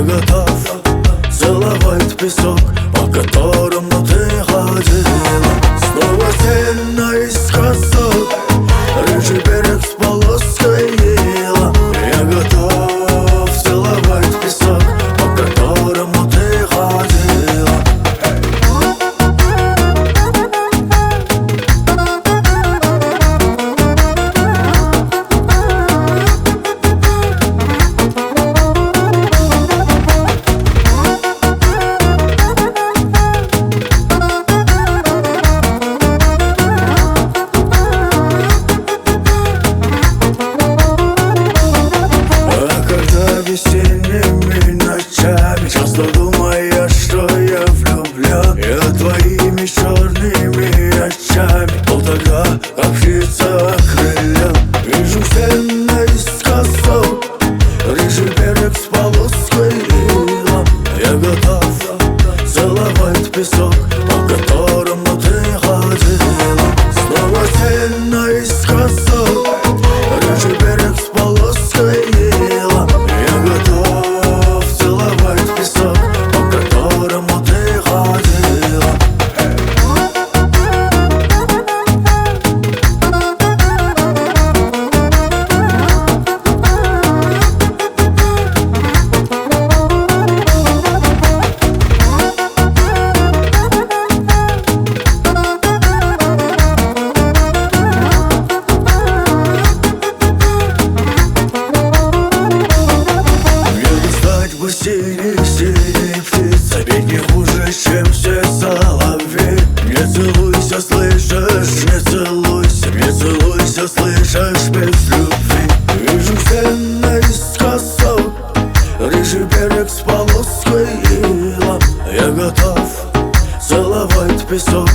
готов целовать песок, по которому ты ходила. Снова тень наискосок, рыжий берег с полоской ила. Я готов целовать песок, по которому ты ходила. Весенними ночами часто думая, что я влюблен. Я твоими черными очами был тогда, как птица окрылен. Вижу тень наискосок, рыжий берег с полоской ила. Я готов целовать песок, по которому ты ходила. Снова тень наискосок, рыжий берег с полоской ила. Синий птица, ведь не хуже, чем все соловей. Не целуйся, слышишь, не целуйся, не целуйся, слышишь, без любви. Вижу тень наискосок, рыжий берег с полоской ила. Я готов целовать песок,